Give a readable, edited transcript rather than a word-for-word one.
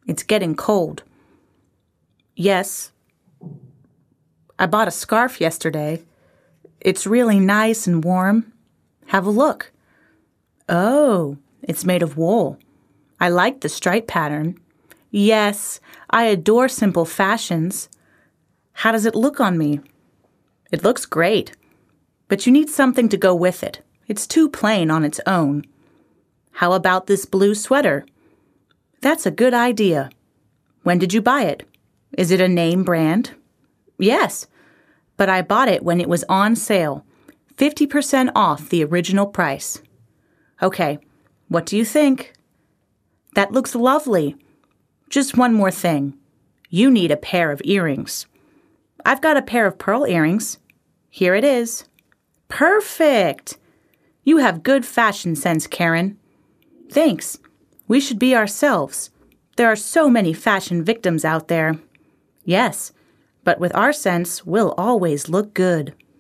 It's getting cold. Yes. I bought a scarf yesterday. It's really nice and warm. Have a look. Oh, it's made of wool. I like the stripe pattern. Yes, I adore simple fashions. How does it look on me? It looks great, but you need something to go with it. It's too plain on its own. How about this blue sweater? That's a good idea. When did you buy it? Is it a name brand? Yes, but I bought it when it was on sale, 50% off the original price. Okay, what do you think? That looks lovely. Just one more thing. You need a pair of earrings. I've got a pair of pearl earrings. Here it is. Perfect! You have good fashion sense, Karen. Thanks. We should be ourselves. There are so many fashion victims out there. Yes, but with our sense, we'll always look good.